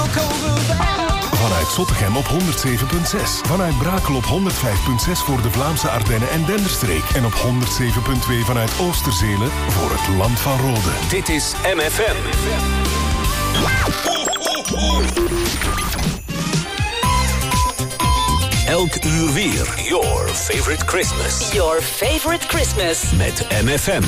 Vanuit Zottegem op 107.6. Vanuit Brakel op 105.6 voor de Vlaamse Ardennen en Denderstreek. En op 107.2 vanuit Oosterzele voor het Land van Rode. Dit is MFM. Elk uur weer. Your favorite Christmas. Your favorite Christmas. Met MFM.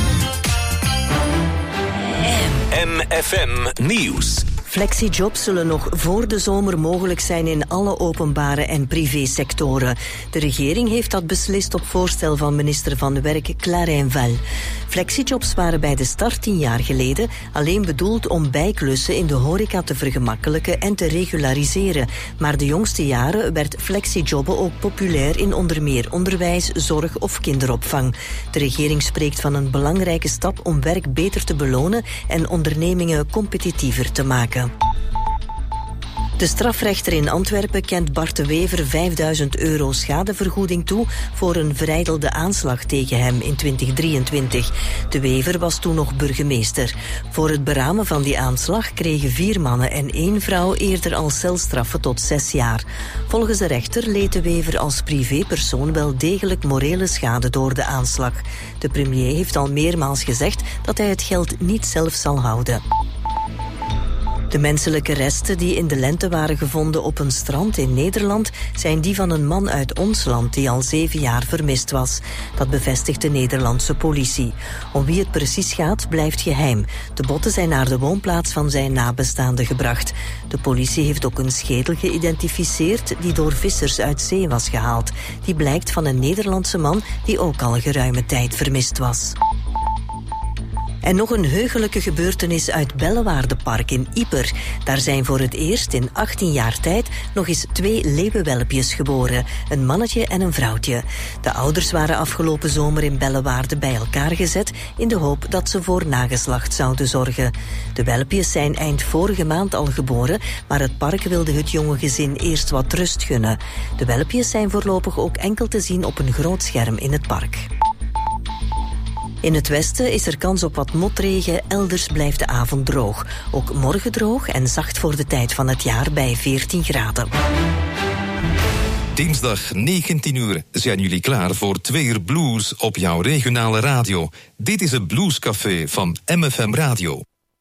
MFM Nieuws. Flexijobs zullen nog voor de zomer mogelijk zijn in alle openbare en privésectoren. De regering heeft dat beslist op voorstel van minister van Werk Clarijn Val. Flexijobs waren bij de start 10 jaar geleden alleen bedoeld om bijklussen in de horeca te vergemakkelijken en te regulariseren. Maar de jongste jaren werd flexijobben ook populair in onder meer onderwijs, zorg of kinderopvang. De regering spreekt van een belangrijke stap om werk beter te belonen en ondernemingen competitiever te maken. De strafrechter in Antwerpen kent Bart de Wever €5.000 schadevergoeding toe voor een verijdelde aanslag tegen hem in 2023. De Wever was toen nog burgemeester. Voor het beramen van die aanslag kregen 4 mannen en 1 vrouw eerder al celstraffen tot 6 jaar. Volgens de rechter leed de Wever als privépersoon wel degelijk morele schade door de aanslag. De premier heeft al meermaals gezegd dat hij het geld niet zelf zal houden. De menselijke resten die in de lente waren gevonden op een strand in Nederland zijn die van een man uit ons land die al 7 jaar vermist was. Dat bevestigt de Nederlandse politie. Om wie het precies gaat blijft geheim. De botten zijn naar de woonplaats van zijn nabestaanden gebracht. De politie heeft ook een schedel geïdentificeerd die door vissers uit zee was gehaald. Die blijkt van een Nederlandse man die ook al geruime tijd vermist was. En nog een heugelijke gebeurtenis uit Bellewaardepark in Ieper. Daar zijn voor het eerst in 18 jaar tijd nog eens 2 leeuwenwelpjes geboren. Een mannetje en een vrouwtje. De ouders waren afgelopen zomer in Bellewaarde bij elkaar gezet in de hoop dat ze voor nageslacht zouden zorgen. De welpjes zijn eind vorige maand al geboren, maar het park wilde het jonge gezin eerst wat rust gunnen. De welpjes zijn voorlopig ook enkel te zien op een groot scherm in het park. In het westen is er kans op wat motregen, elders blijft de avond droog. Ook morgen droog en zacht voor de tijd van het jaar bij 14 graden. Dinsdag 19 uur zijn jullie klaar voor 2 uur blues op jouw regionale radio. Dit is het Bluescafé van MFM Radio.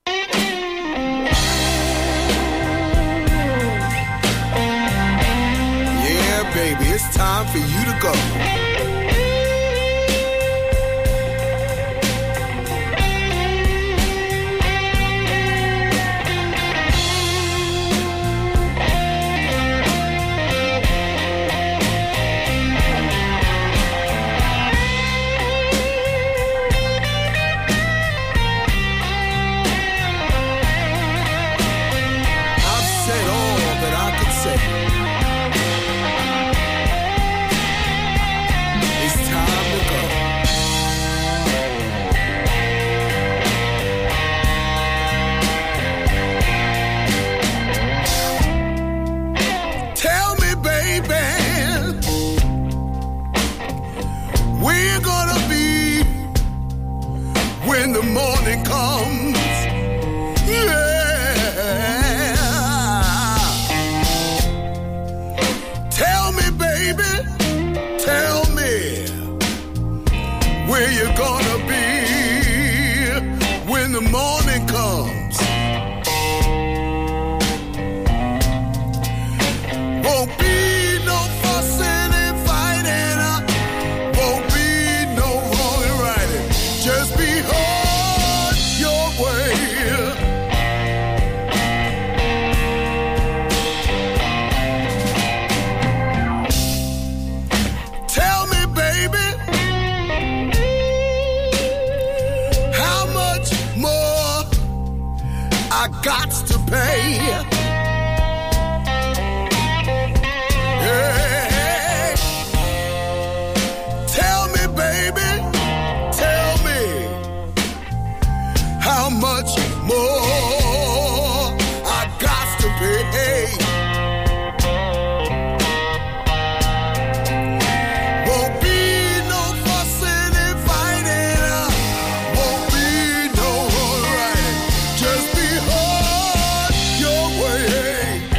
Yeah, baby, it's time for you to go. When the morning comes, yeah. Tell me, baby, tell me where you're gonna be when the morning comes. Won't be no fussing and fighting, won't be no wrong and righting, just be on your way. Tell me, baby, how much more I got to pay. Hey, tell me, baby, tell me how much more I got to pay. Won't be no fussing and fighting, won't be no right, just be on your way.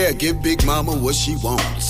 Yeah, give Big Mama what she wants.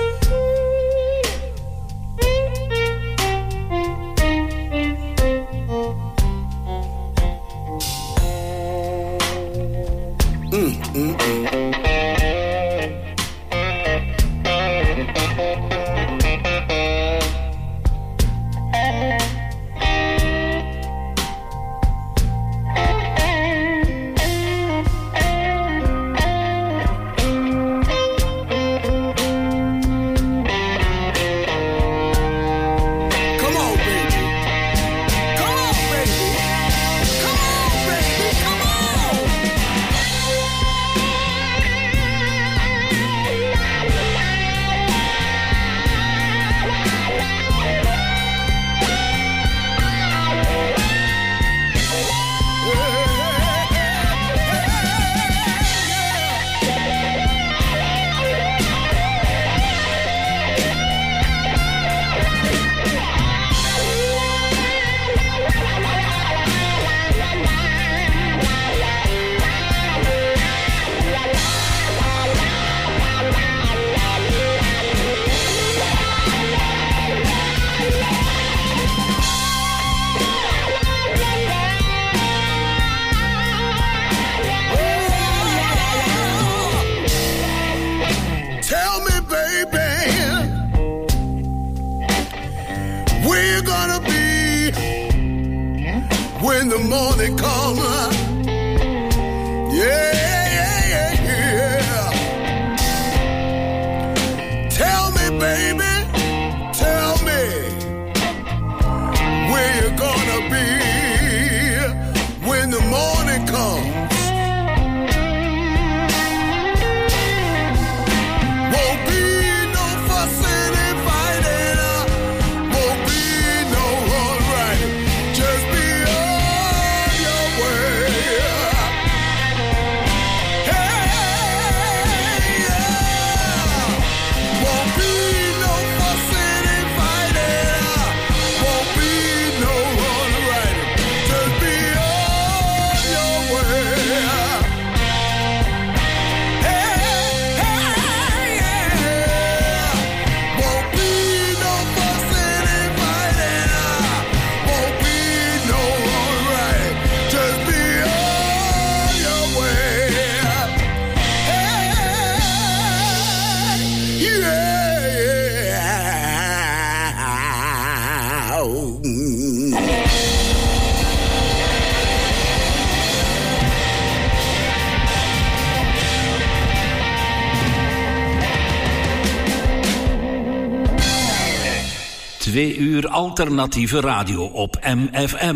Alternatieve radio op MFM.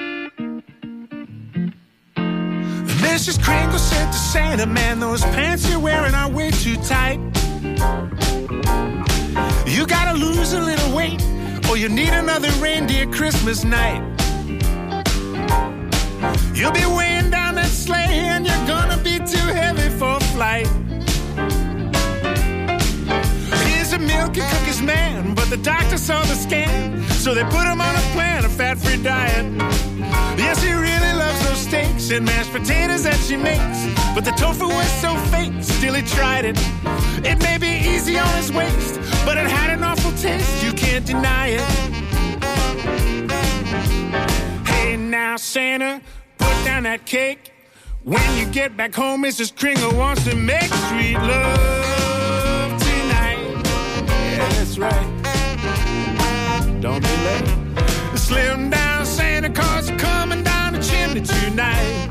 Mrs. Kringle said to Santa, man, those pants you're wearing are way too tight. You gotta lose a little weight, or you need another reindeer Christmas night. You'll be weighing down that sleigh, and you're gonna be too heavy for flight. Here's a milk and cookies man, but the doctor saw the scan, so they put him on a plan, a fat-free diet. Yes, he really loves those steaks and mashed potatoes that she makes, but the tofu was so fake, still he tried it. It may be easy on his waist, but it had an awful taste, you can't deny it. Hey, now, Santa, put down that cake. When you get back home, Mrs. Kringle wants to make sweet love tonight. Yeah, that's right. Don't be late. Slim down Santa Claus coming down the chimney tonight.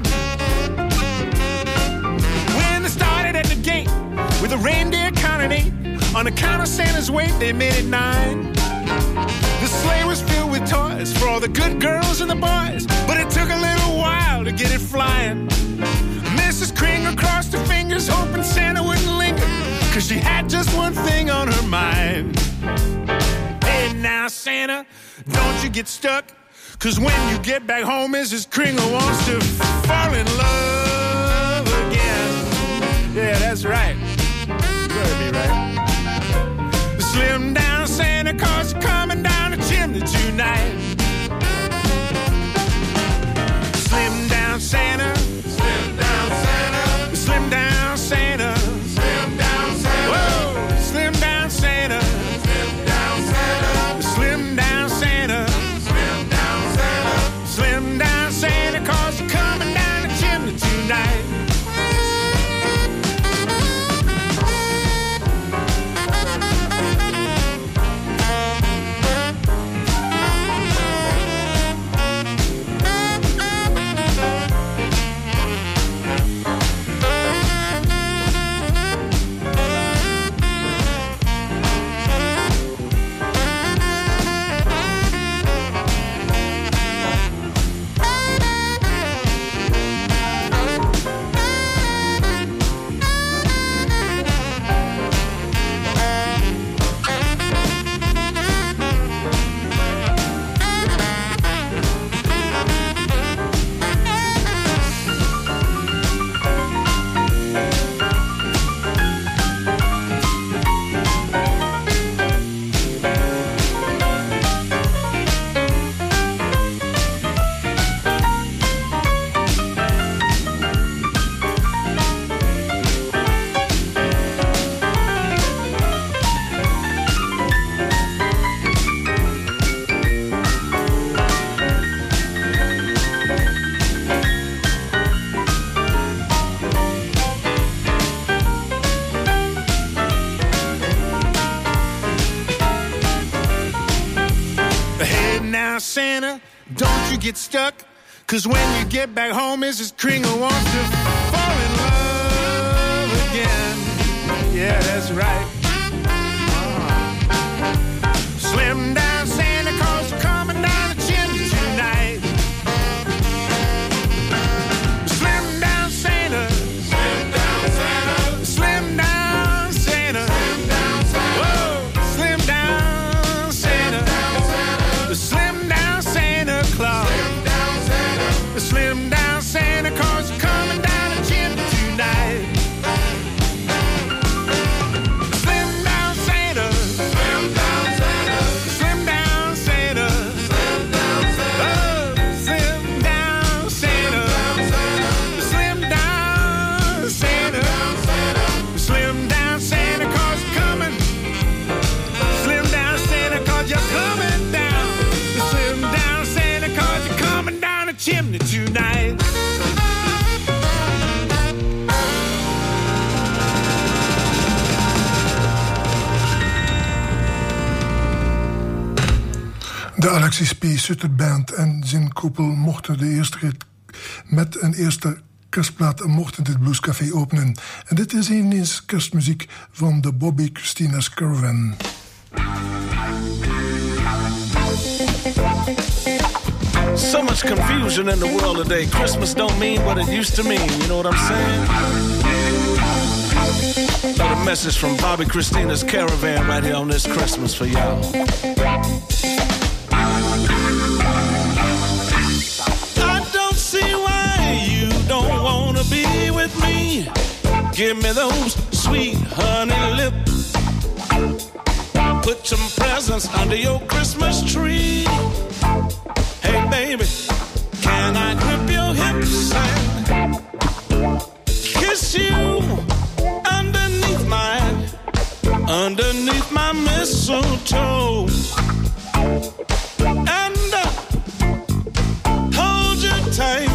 When they started at the gate with a reindeer counting 8, on the count of Santa's weight they made it 9. The sleigh was filled with toys for all the good girls and the boys, but it took a little while to get it flying. Mrs. Kringle crossed her fingers hoping Santa wouldn't linger, 'cause she had just one thing on her mind. Hey now Santa, don't you get stuck, 'cause when you get back home Mrs. Kringle wants to fall in love again. Yeah, that's right. Better be right. Slim down Santa Claus coming down the chimney tonight. Slim down Santa, slim down Santa, slim down Santa, slim down you get stuck. Cause when you get back home, Mrs. Kringle wants to fall in love again. Yeah, that's right. Slim down Santa Claus coming down the chimney tonight. Slim down Santa. Slim down Santa. Slim down Santa. Slim down Santa. Whoa, slim down Santa. The slim down Santa Claus. Slim down Santa. The slim down Santa Claus coming down the chimney tonight. Chimney tonight. De Alexis P. Sutter Band en zijn koepel mochten de eerste rit met een eerste kerstplaat en mochten dit bluescafé openen. En dit is ineens kerstmuziek van de Bobby Christina's Caravan. So much confusion in the world today. Christmas don't mean what it used to mean. You know what I'm saying? Got a message from Bobby Christina's Caravan right here on this Christmas for y'all. I don't see why you don't want to be with me. Give me those sweet honey lips. Put some presents under your Christmas tree. Hey baby, can I grip your hips and kiss you underneath my mistletoe and hold you tight.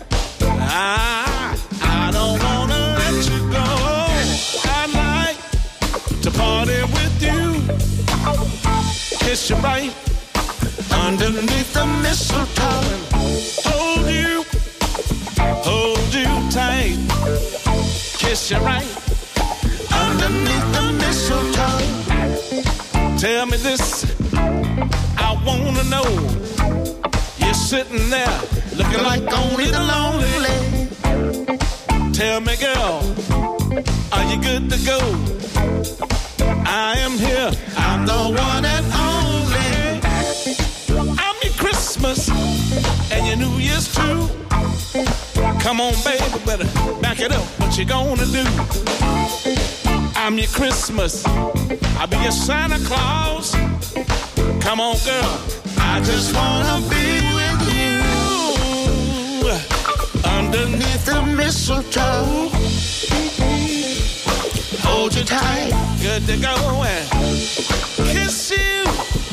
I don't wanna let you go. I'd like to party with you, kiss you right underneath the mistletoe and hold you tight, kiss you right underneath the mistletoe. Tell me this, I wanna know. You're sitting there looking like only the lonely. Tell me, girl, are you good to go? I am here, I'm the one and only. I'm your Christmas and your New Year's too. Come on, baby, better back it up. What you gonna do? I'm your Christmas, I'll be your Santa Claus. Come on, girl, I just wanna be with you underneath the mistletoe. Hold you tight, good to go, and kiss you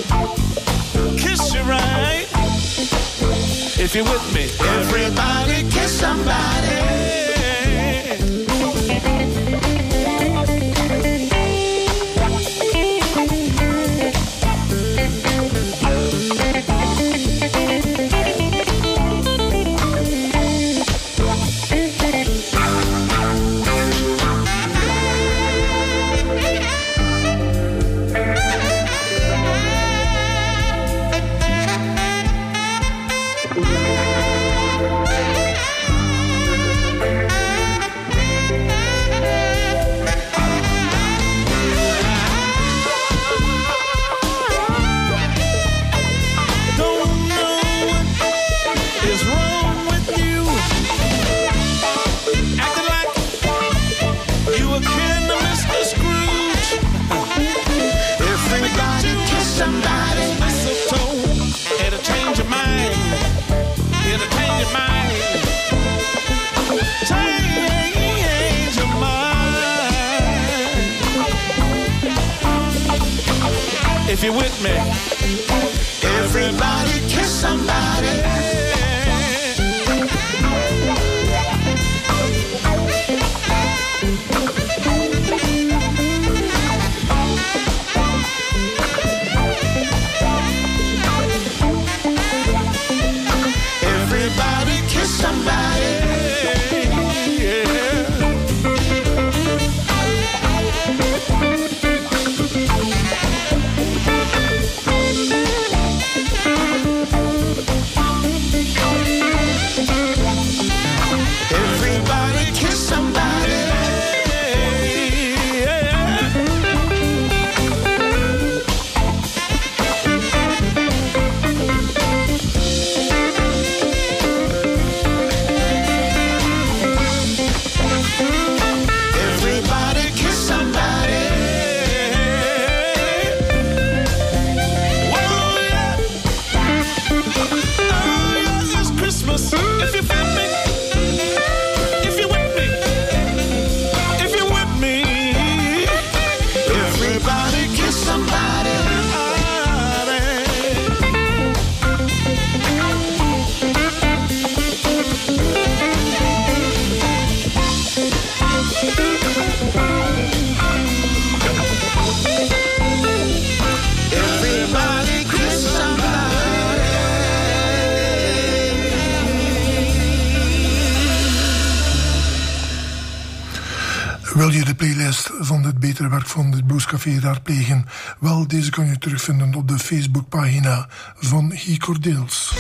right. If you're with me, everybody kiss somebody. If you're with me, everybody kiss somebody. de playlist van het betere werk van het Bluescafé raadplegen? Wel, deze kan je terugvinden op de Facebookpagina van Guy Cordeels.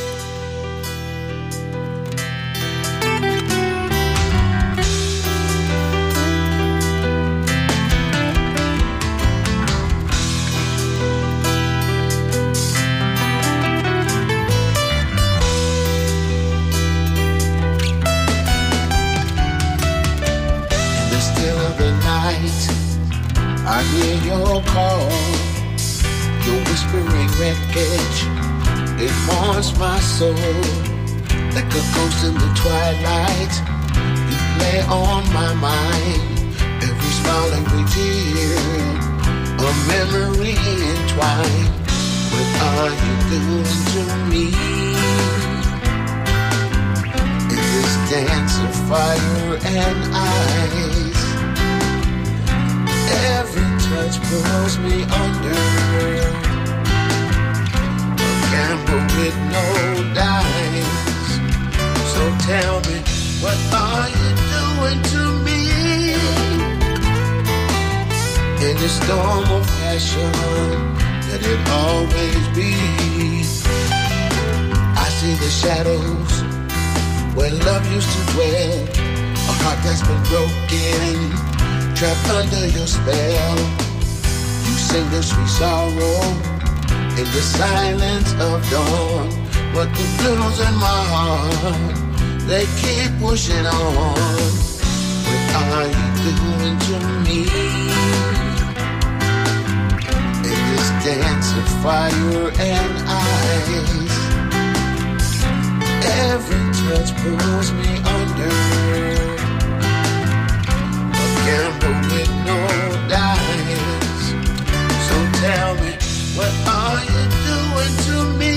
I hear your call, your whispering wreckage, it haunts my soul. Like a ghost in the twilight, you play on my mind. Every smile, every tear, a memory entwined. What are you doing to me? In this dance of fire and ice, every touch pulls me under. A gamble with no dice. So tell me, what are you doing to me? In this storm of passion, let it always be. I see the shadows where love used to dwell. A heart that's been broken, trapped under your spell. You sing the sweet sorrow in the silence of dawn. But the blues in my heart, they keep pushing on. What are you doing to me? In this dance of fire and ice, every touch pulls me under. Gamble with no dice. So tell me, what are you doing to me?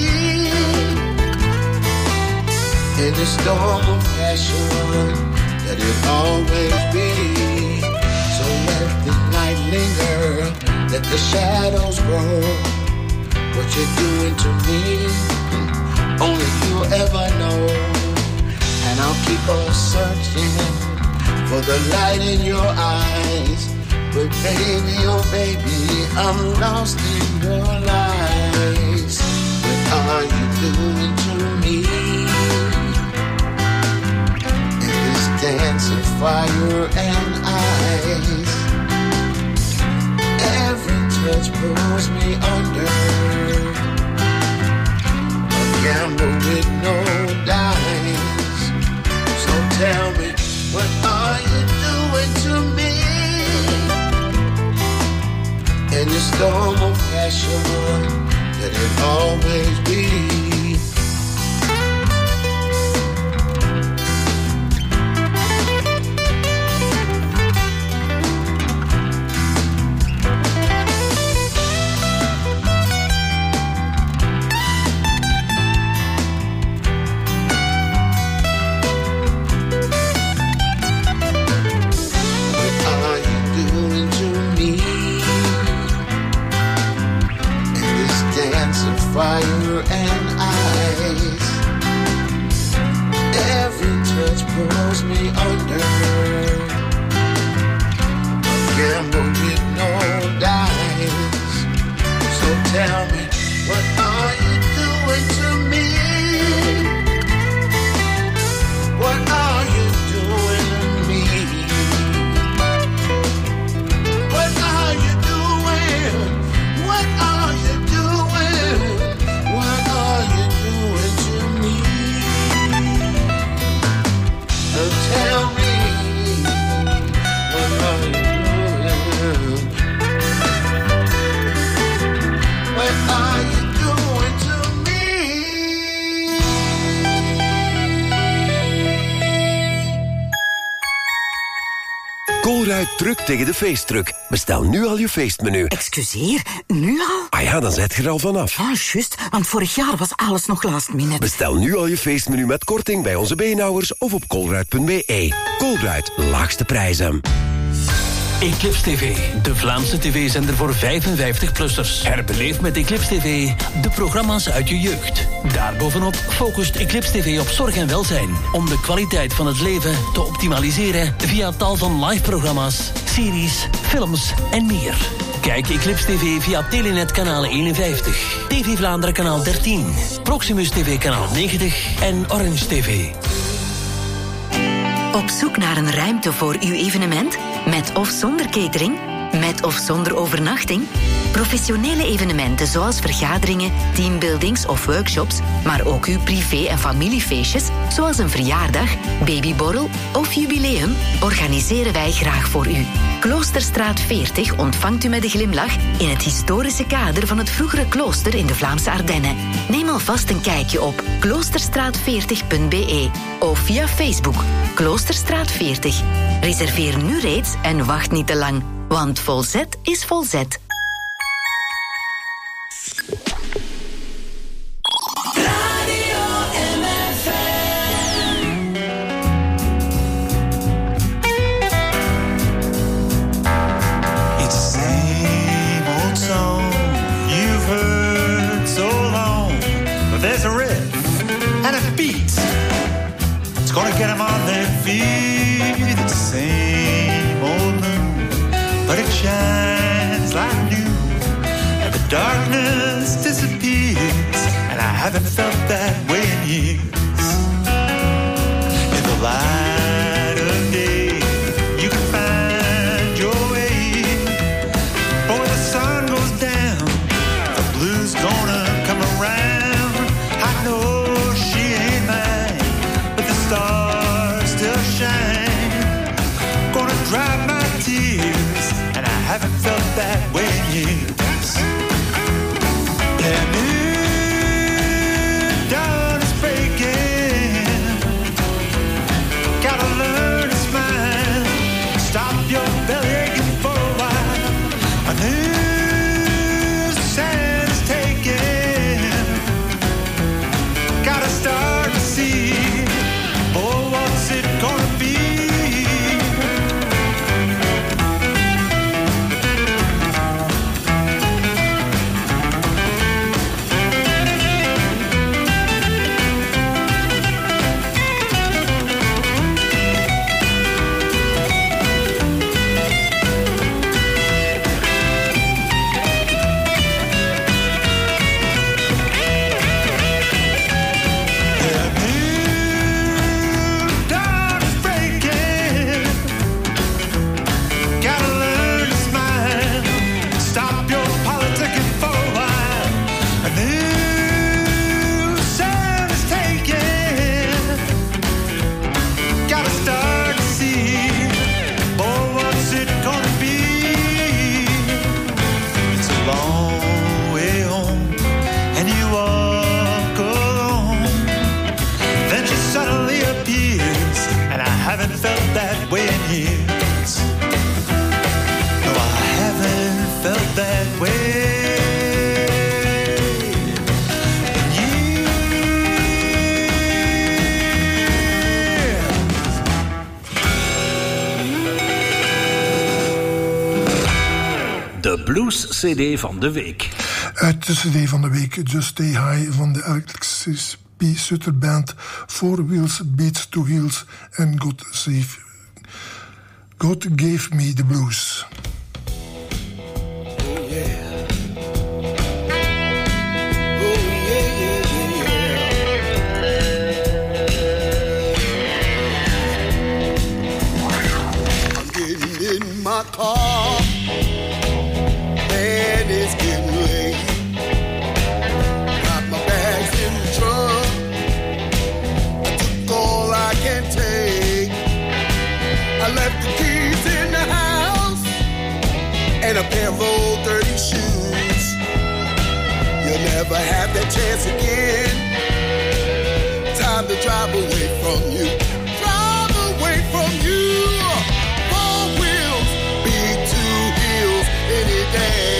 In the storm of passion, let it always be. So let the night linger, let the shadows grow. What you're doing to me, only you ever know. And I'll keep on searching for the light in your eyes. But baby, oh baby, I'm lost in your lies. What are you doing to me? In this dance of fire and ice, every touch pulls me under. A gamble with no dice. So tell me, what are you doing to me? In the storm of passion, let it always be. Fire and ice, every touch pulls me under. A gamble with no dice. So tell me, what are you doing to me? What are you doing to me? What are you doing? What are you doing? What are you doing to me? Tell me, what are you doing? What are you doing to me? Colruyt drukt tegen de feestdruk. Bestel nu al je feestmenu. Excuseer, nu al? Ah ja, dan zet je er al vanaf. Ah, juist, want vorig jaar was alles nog last minute. Bestel nu al je feestmenu met korting bij onze beenhouwers of op colruyt.be. Colruyt, laagste prijzen. Eclipse TV, de Vlaamse tv-zender voor 55-plussers. Herbeleef met Eclipse TV de programma's uit je jeugd. Daarbovenop focust Eclipse TV op zorg en welzijn. Om de kwaliteit van het leven te optimaliseren via tal van live-programma's, series, films en meer. Kijk Eclipse TV via Telenet kanaal 51, TV Vlaanderen kanaal 13, Proximus TV kanaal 90 en Orange TV. Op zoek naar een ruimte voor uw evenement? Met of zonder catering? Met of zonder overnachting? Professionele evenementen zoals vergaderingen, teambuildings of workshops, maar ook uw privé- en familiefeestjes, zoals een verjaardag, babyborrel of jubileum, organiseren wij graag voor u. Kloosterstraat 40 ontvangt u met een glimlach in het historische kader van het vroegere klooster in de Vlaamse Ardennen. Neem alvast een kijkje op kloosterstraat40.be of via Facebook Kloosterstraat 40. Reserveer nu reeds en wacht niet te lang, want volzet is volzet. Gonna get them on their feet. It's the same old moon, but it shines like new, and the darkness disappears, and I haven't felt that way in years. In the light of day, you can find your way, but when the sun goes down, the blues gonna come around. I know she ain't mine, but the stars still shine. Gonna dry my tears, and I haven't felt that way in years. And if dawn is breaking, gotta learn to smile. Stop your belly aching for a while. A new sand is taken. Gotta start to see. Oh, what's it gonna be? Blues-CD van de week. Uit de CD van de week Just Stay High van de Alexis P. Sutter Band, Four Wheels Beats to Heels en God Gave Me the Blues. I'm getting in my car. It's getting late. Got my bags in the truck. I took all I can take. I left the keys in the house and a pair of old dirty shoes. You'll never have that chance again. Time to drive away from you. Drive away from you. Four wheels, beat two heels any day.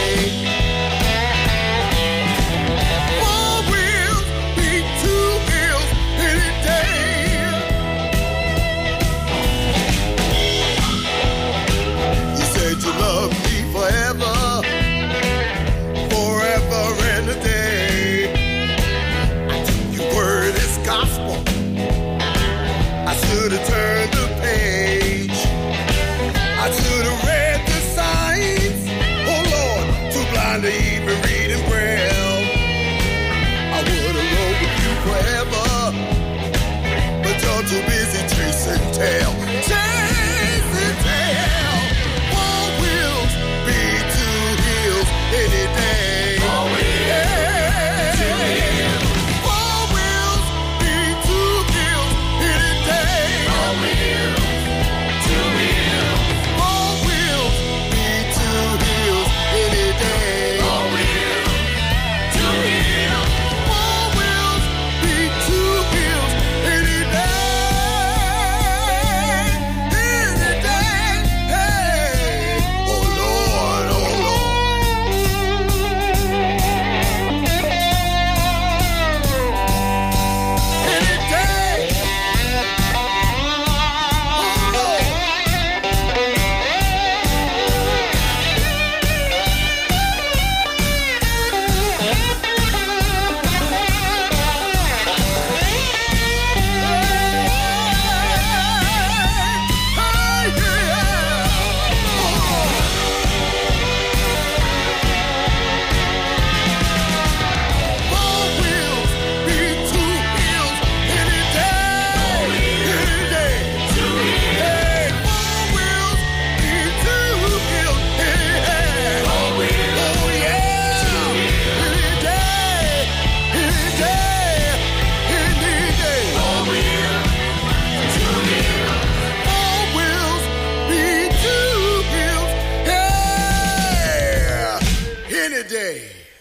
day.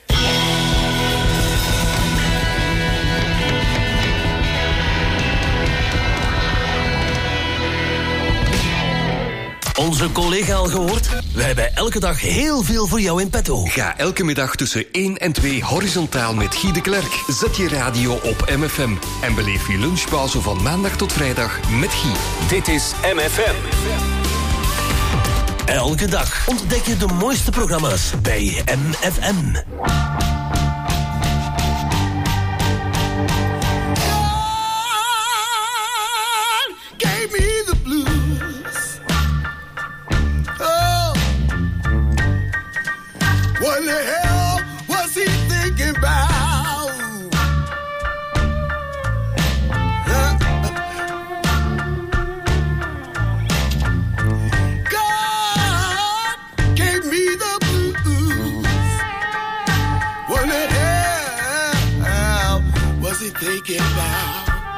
Onze collega al gehoord? We hebben elke dag heel veel voor jou in petto. Ga elke middag tussen 1 en 2 horizontaal met Guy de Klerk. Zet je radio op MFM en beleef je lunchpauze van maandag tot vrijdag met Guy. Dit is MFM. Elke dag ontdek je de mooiste programma's bij MFM. What the hell was he thinking about? God gave me the blues. What the hell was he thinking about?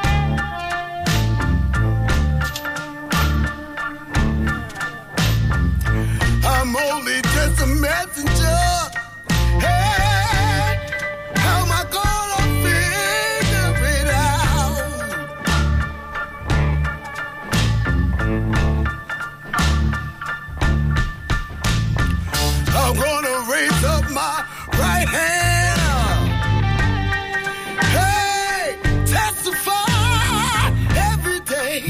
I'm only just a messenger. Hey, how am I gonna figure it out? I'm gonna raise up my right hand. Hey, testify every day.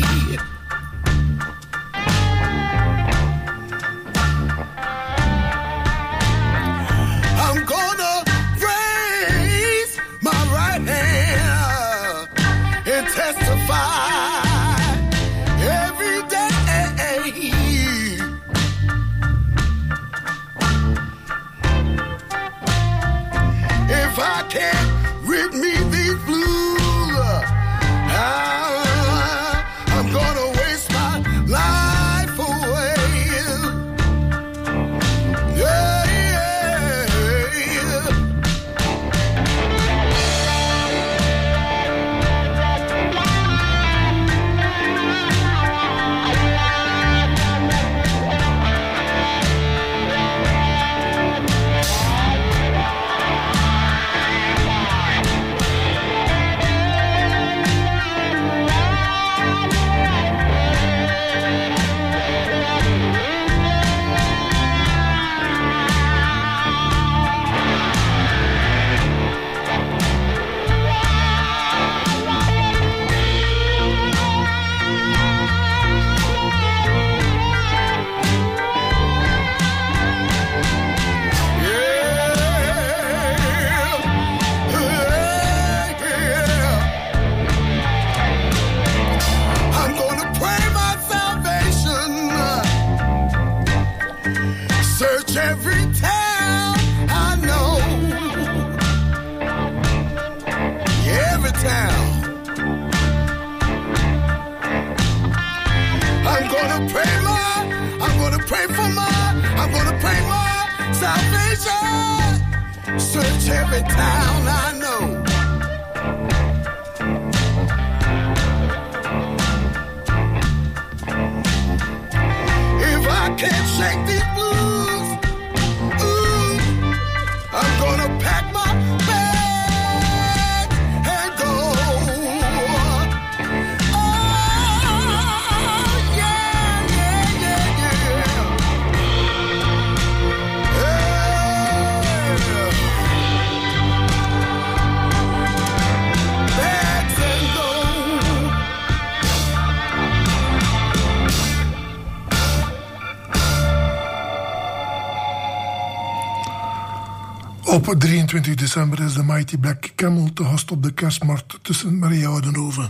I'm gonna raise my right hand and testify every day. If I can't rid me these blues, I'm gonna waste my life away. Yeah. Every town I know, every town. I'm gonna pray for my salvation. Search every town I know. If I can't shake these blues, I'm gonna pack my bag and go. Oh, yeah, yeah, yeah, yeah. Bags and go. Op 23 december is de Mighty Black Camel te gast op de kerstmarkt tussen Maria Oudenhoven.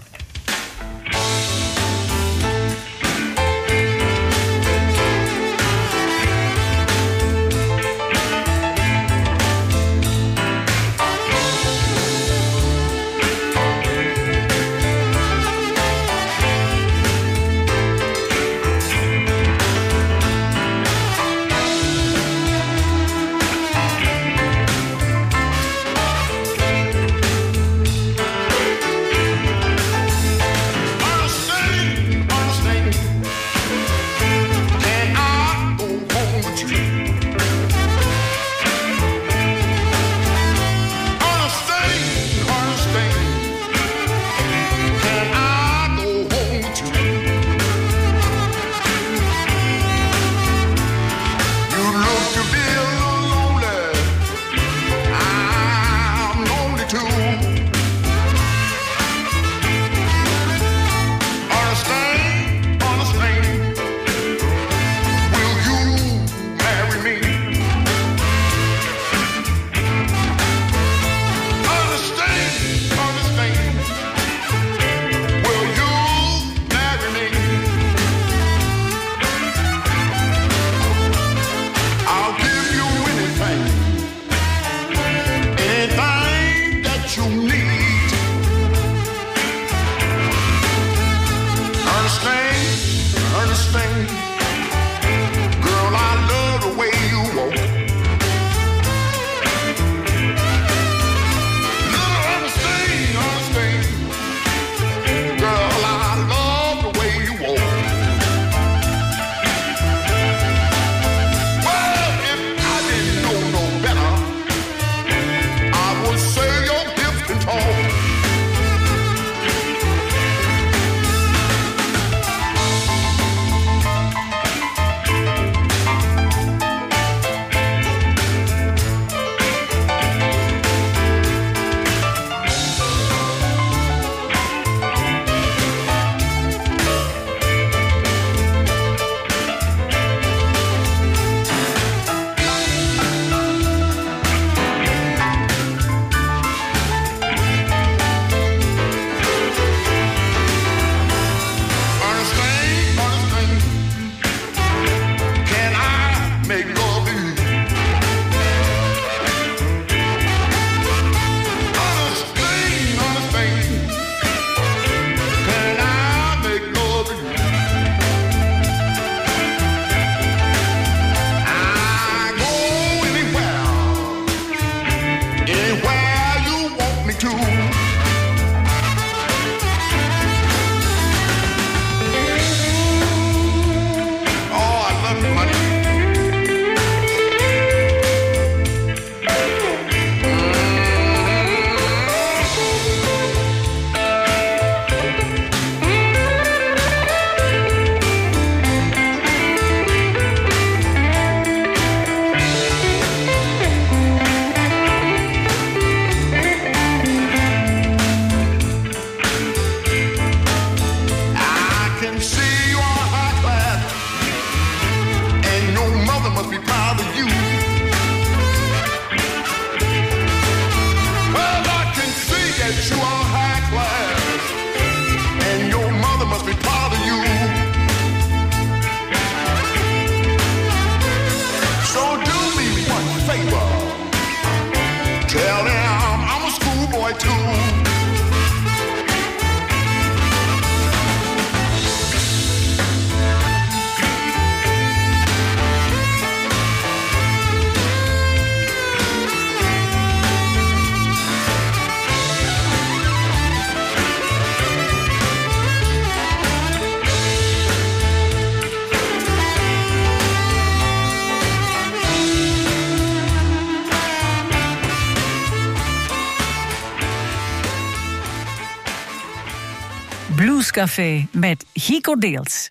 Bluescafé met Gico Deels.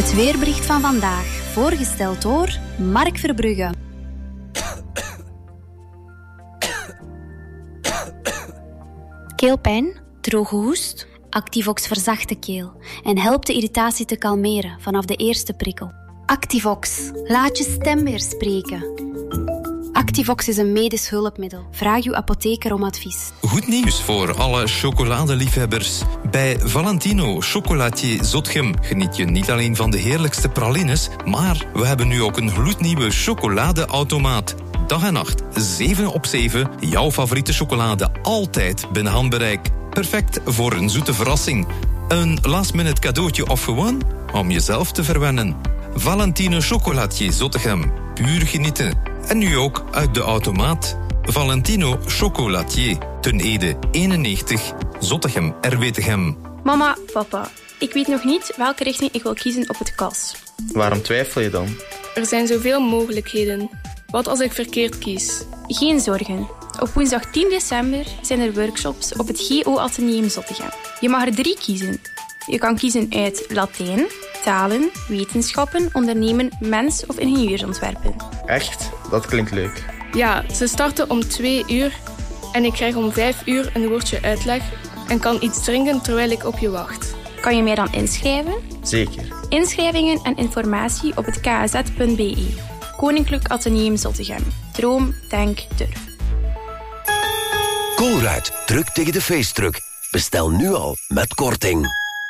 Het weerbericht van vandaag, voorgesteld door Mark Verbrugge. Keelpijn, droge hoest. Activox verzacht de keel en helpt de irritatie te kalmeren vanaf de eerste prikkel. Activox, laat je stem weer spreken. Activox is een medisch hulpmiddel. Vraag uw apotheker om advies. Goed nieuws voor alle chocoladeliefhebbers. Bij Valentino Chocolatier Zotgem geniet je niet alleen van de heerlijkste pralines, maar we hebben nu ook een gloednieuwe chocoladeautomaat. Dag en nacht, 7 op 7, jouw favoriete chocolade altijd binnen handbereik. Perfect voor een zoete verrassing. Een last-minute cadeautje of gewoon om jezelf te verwennen. Valentino Chocolatier Zottegem. Puur genieten. En nu ook uit de automaat. Valentino Chocolatier. Ten Ede 91. Zottegem, Erwetegem. Mama, papa, ik weet nog niet welke richting ik wil kiezen op het KAS. Waarom twijfel je dan? Er zijn zoveel mogelijkheden. Wat als ik verkeerd kies? Geen zorgen. Op woensdag 10 december zijn er workshops op het GO Atheneum Zottegem. Je mag er 3 kiezen. Je kan kiezen uit Latijn, talen, wetenschappen, ondernemen, mens- of ingenieursontwerpen. Echt? Dat klinkt leuk. Ja, ze starten om 2 uur en ik krijg om 5 uur een woordje uitleg en kan iets drinken terwijl ik op je wacht. Kan je mij dan inschrijven? Zeker. Inschrijvingen en informatie op het kz.be. Koninklijk Atheneum Zottegem. Droom, denk, durf. Colruyt, druk tegen de feestdruk. Bestel nu al met korting.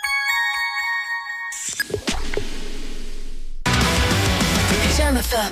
Jam FM.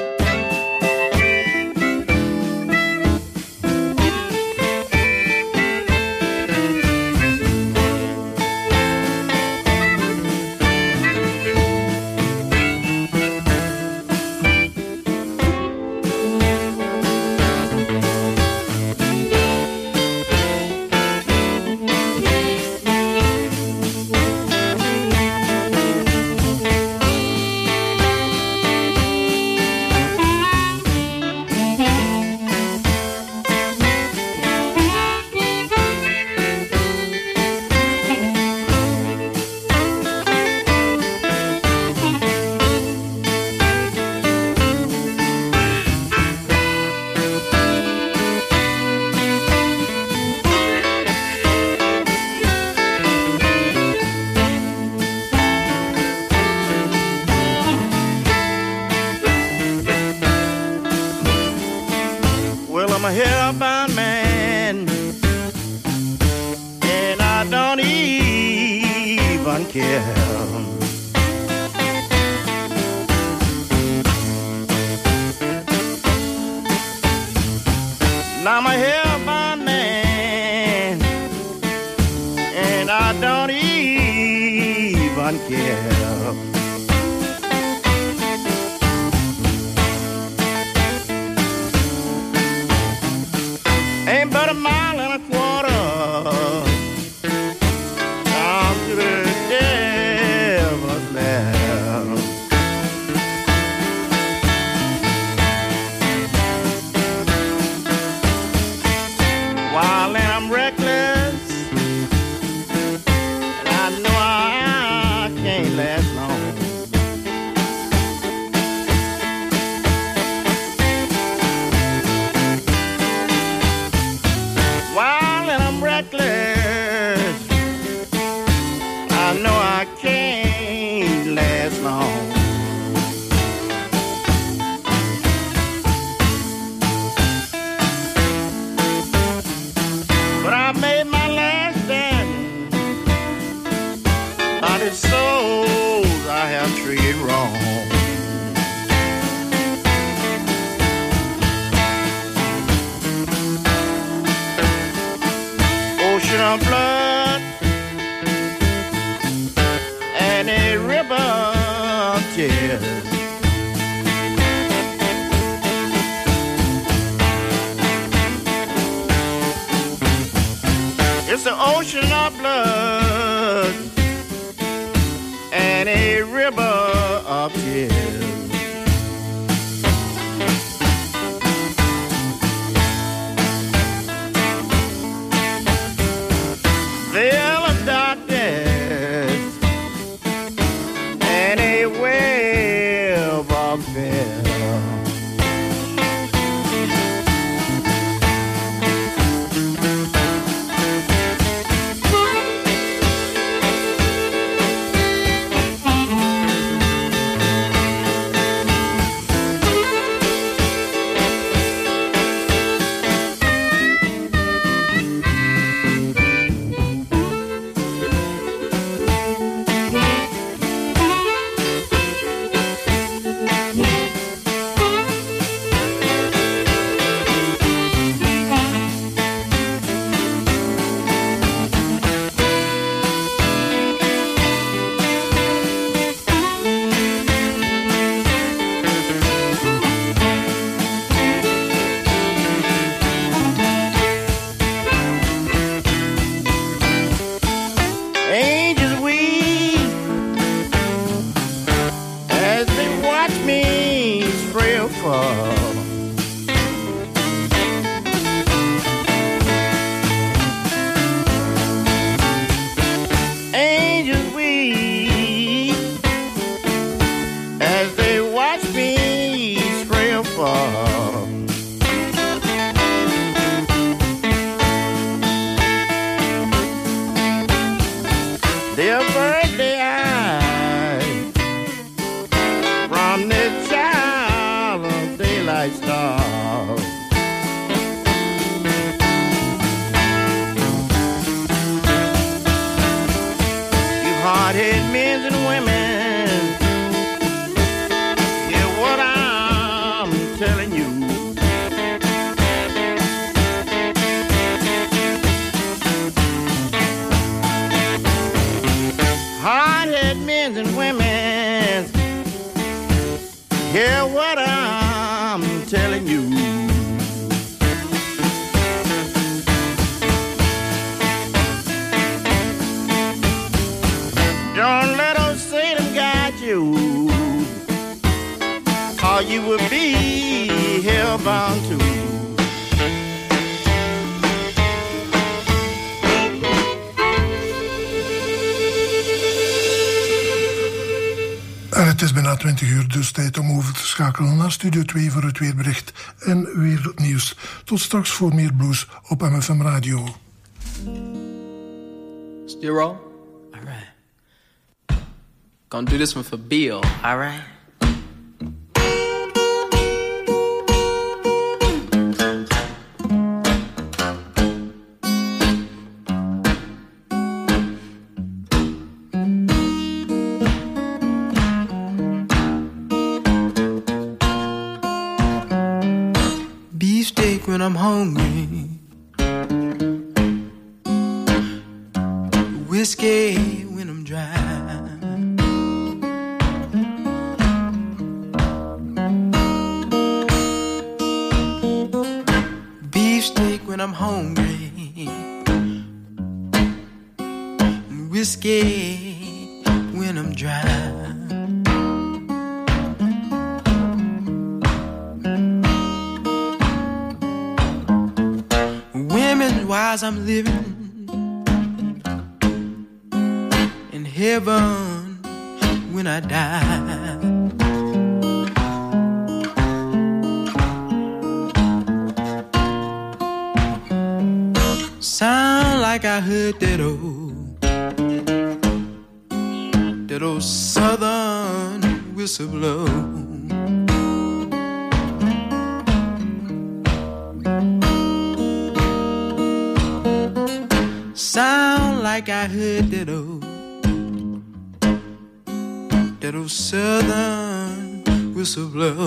I'm a hellbound man, and I don't even care. Now I'm a hellbound man, and I don't even care. Ain't but a mile and a quarter down to the devil's land. While I'm reckless, and I know I can't last long. While I'm reckless, I know I can't last long. But I made my last stand by the souls I have treated wrong. Ocean of blood and a river of tears. It's the ocean of blood and a river of tears. Veil of darkness and a Het is bijna 20 uur, dus tijd om over te schakelen naar Studio 2 voor het weerbericht en wereldnieuws. Tot straks voor meer blues op MFM Radio. Still roll? All right. Gonna do this one for Bill, all right? When I'm hungry, whiskey when I'm dry, beefsteak when I'm hungry, whiskey when I'm dry. While I'm living in heaven when I die, sound like I heard that old southern whistle blow. Sound like I heard that old southern whistle blow.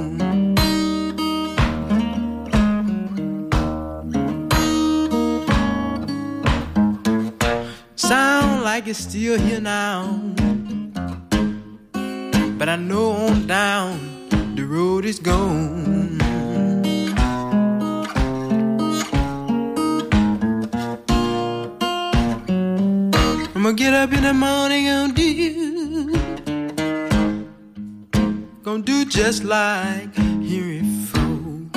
Sound like it's still here now, but I know on down the road is gone. I'm gonna get up in the morning and gonna do just like Henry Ford.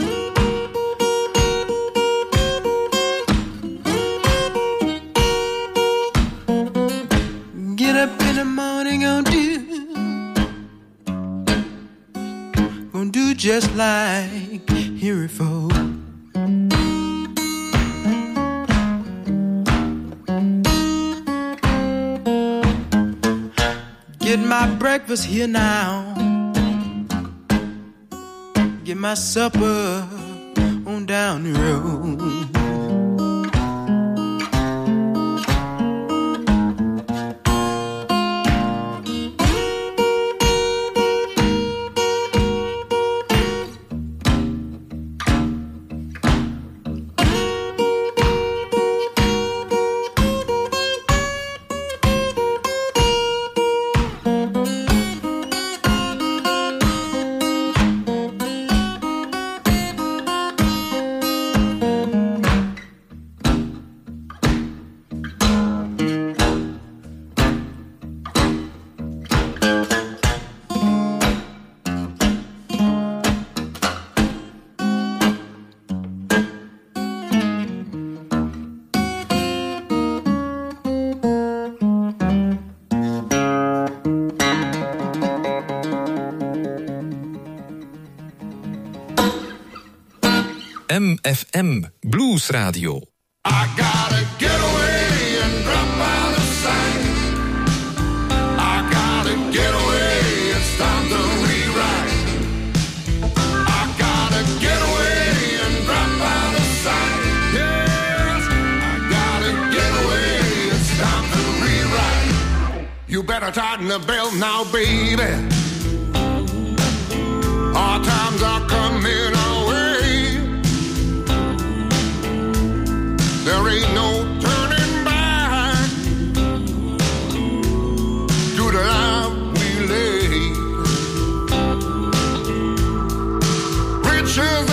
Get up in the morning and gonna do just like Henry Ford. Get my breakfast here now. Get my supper on down the road. MFM Blues Radio. I gotta get away and drop out of sight. I gotta get away, it's time to rewrite. I gotta get away and drop out of sight. Yes, I gotta get away, it's time to rewrite. You better tighten the belt now, baby. Our times are coming our way. There ain't no turning back to the life we lead. Riches